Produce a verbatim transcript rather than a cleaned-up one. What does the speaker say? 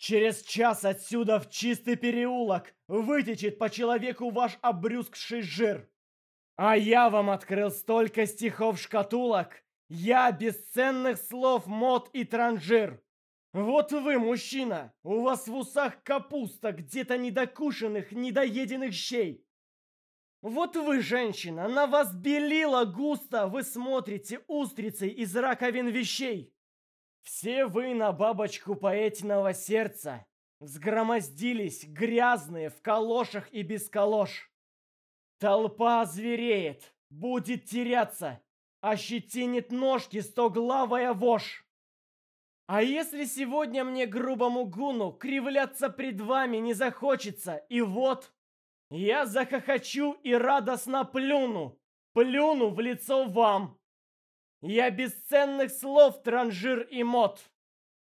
Через час отсюда в чистый переулок вытечет по человеку ваш обрюзгший жир. А я вам открыл столько стихов-шкатулок, я бесценных слов мод и транжир. Вот вы, мужчина, у вас в усах капуста, где-то недокушенных, недоеденных щей. Вот вы, женщина, на вас белила густо, вы смотрите устрицей из раковин вещей. Все вы на бабочку поэтиного сердца взгромоздились, грязные, в калошах и без калош. Толпа озвереет, будет теряться, ощетинит ножки стоглавая вошь. А если сегодня мне, грубому гуну, кривляться пред вами не захочется, и вот я захохочу и радостно плюну, плюну в лицо вам. Я бесценных слов транжир и мод.